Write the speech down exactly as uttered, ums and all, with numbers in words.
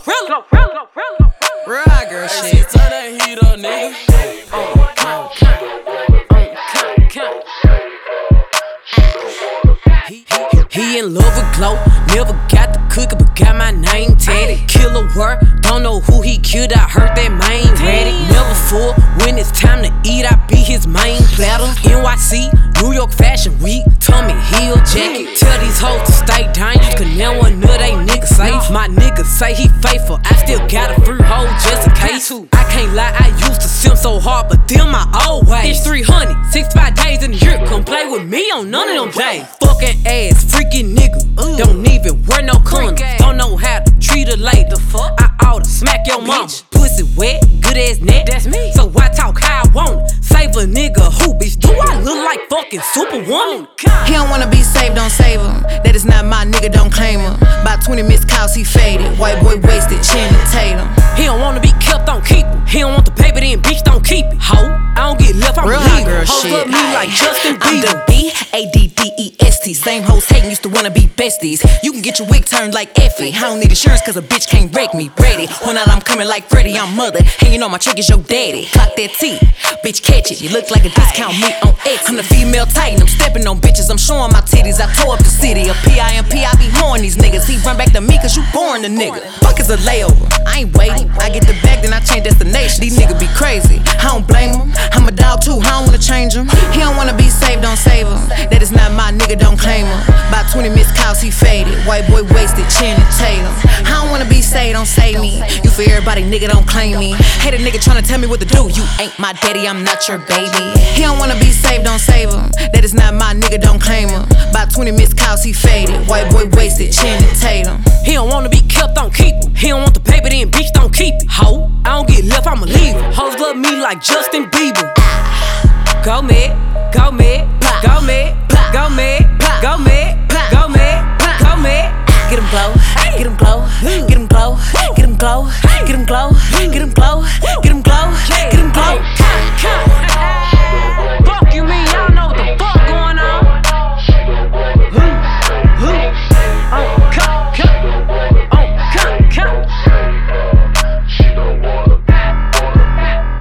Glorilla. Real hot girl shit. Turn that heat up, nigga. He, he, he in love with Glow. Never got the cookie, but got my name tatted. Killer word, don't know who he killed. I heard that main ready. Never full when it's time to eat. I be his main platter. N Y C, New York Fashion Week. Tommy Hill jacket. Tell these hoes to stay dangerous, cause now one of they niggas safe. My niggas say he faithful. I still got a free hoe just in case. I can't lie, I used to sim so hard, but them my old ways. It's three hundred, sixty-five days in the year. Come play with me on none of them days. Fucking ass, freaking nigga. Ooh. Don't even wear no condoms. Don't know how to treat a lady. The fuck? I oughta smack your mama. Pussy wet, good ass neck. That's me. So I talk how I want it. Save a nigga who, bitch? Do I look like fucking Superwoman? He don't wanna be saved, don't save him. That is not my nigga, don't claim him. By twenty missed calls, he faded. White boy wasted, Channing Tatum. He don't wanna be kept, don't keep him. He don't want the paper, then bitch, don't keep it. Ho, I don't get left, I'm real hot girl Hoes shit. love me like Justin I'm Bieber. the B A D D E S T. Same hoes hating, used to wanna be besties. You can get your wig turned like Effie. I don't need insurance cause a bitch can't wreck me. Ready, when out I'm coming like Freddy, I'm mother. Hanging on my trick is your daddy. Clock that T, bitch catch it. You look like a discount meat on X. I'm the female titan, I'm stepping on bitches. I'm showing my titties, I tore up the city. A P I M P, I be horn these niggas. He run back to me cause you born the nigga. Fuck is a layover, I ain't waiting. I get the bag, then I change destination. These niggas be crazy, I don't blame them. I'm a dog too, I don't wanna change him. He don't wanna be saved, don't save him. That is not my nigga, don't claim him. By twenty missed calls, he faded. White boy wasted, Channing Tatum. I don't wanna be saved, don't save me. You for everybody, nigga, don't claim me. Hate a nigga tryna tell me what to do. You ain't my daddy, I'm not your baby. He don't wanna be saved, don't save him. That is not my nigga, don't claim him. By twenty missed calls, he faded. White boy wasted, Channing Tatum. He don't wanna be kept, don't keep him. He don't want the paper, then bitch, don't keep it. Ho, I don't get left, I'ma leave him. Hoes love me like Justin Bieber. Go mad, go mad, go mad, go mad, go mad, go mad, go mad. Get him glow, get him glow, get him glow, get him glow, get him glow, get him glow, get him glow, get him glow.